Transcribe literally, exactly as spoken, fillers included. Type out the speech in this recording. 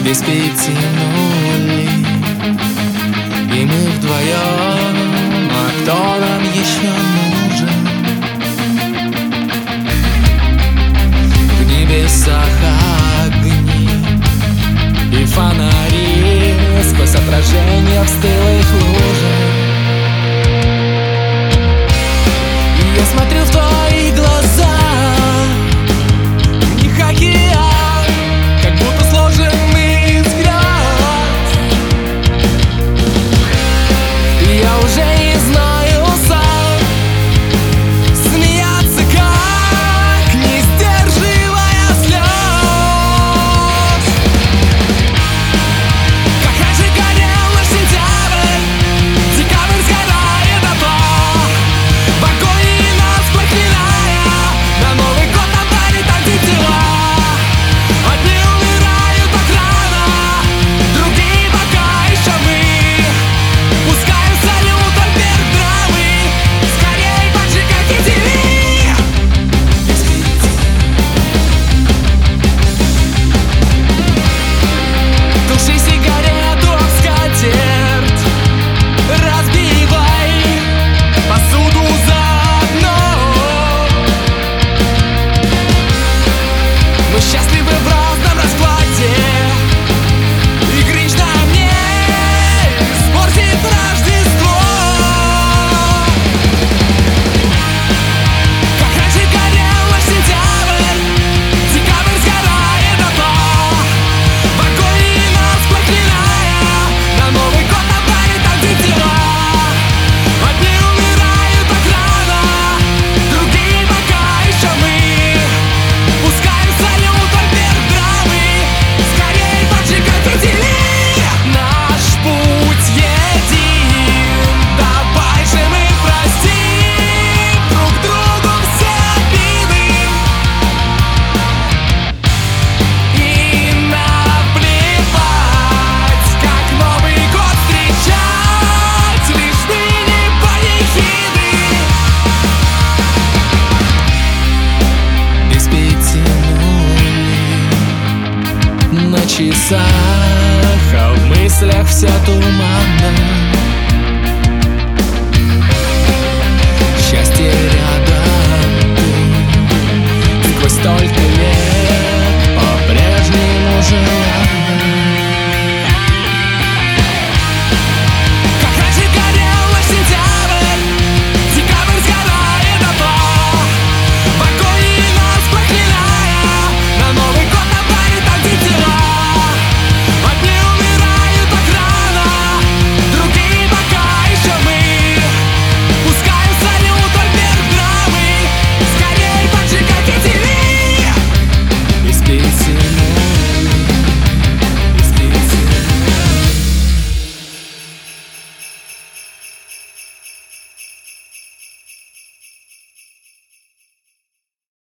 без пяти нулей, и мы вдвоем, а кто нам еще нужен? В небесах огни и фонари сквозь отражение в стылых лужах. И я смотрю в твои глаза, в них океан, как будто сложенный из грез. И я уже не знаю сам, смеяться как, не сдерживая слез. Как раньше горел наш сентябрь, декабрь сгорает дотла, в агонии нас проклиная, на Новый год нам дарит антитела. Одни умирают так рано, другие пока еще мы пускаем салютом вверх драмы, скорей поджигайте ти ви. Туши сигарету об скатерть, разбивай посуду заодно. Мы счастливы в разном раскладе, и Гринч нам не испортит Рождество. Как раньше горел наш сентябрь, декабрь сгорает дотла, в агонии нас проклиная, на Новый год нам дарит антитела. Одни умирают так рано, другие пока еще мы пускаем салютом вверх драмы, скорей поджигайте ти ви. Наш путь един, давай же мы простим друг другу все обиды, и наплевать, как Новый год встречать, лишь бы не панихиды. Без пяти нулей на часах, а в мыслях все туманно.